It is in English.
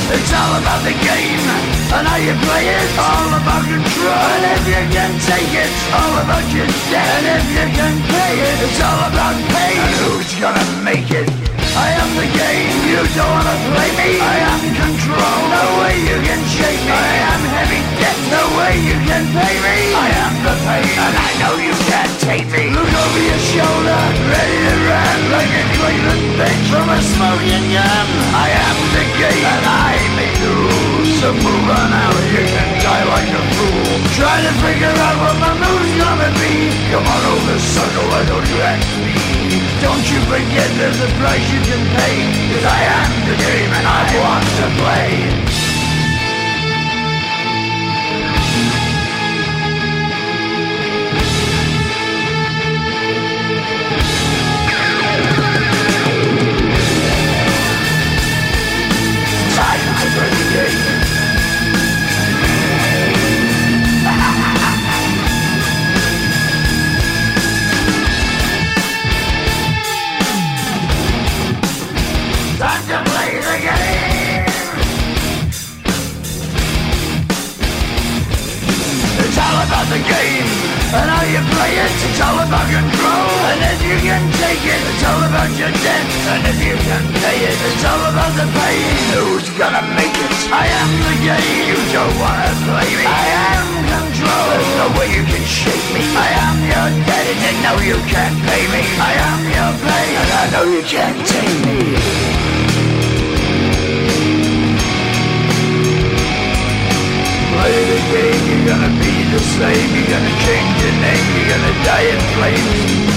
It's all about the game and how you play it. All about control, and if you can take it, all about your debt. And if you can pay it, it's all about pain. And who's gonna make it? I am the game, you don't wanna play me. I am control, no way you can shake me. I am heavy debt, no way you can pay me. I am the pain, and I know you can't take me. Look over your shoulder, ready to run like a Cleveland bitch from a smoking gun. I am the game, and I make the rules. So move on out, you can die like a fool. Try to figure out what my move's gonna be. Come on over, sucker, why don't you ask me? Don't you forget there's a price you can pay. 'Cause I am the game and I want to play. The game and how you play it. It's all about control, and if you can take it, it's all about your debt. And if you can pay it, it's all about the pain. Who's gonna make it? I am the game, you don't wanna play me. I am control, there's no way you can shake me. I am your debt, and you know you can't pay me. I am your pain, and I know you can't take me. Play the game, you're gonna be the same. You're gonna change your name, you're gonna die in flames.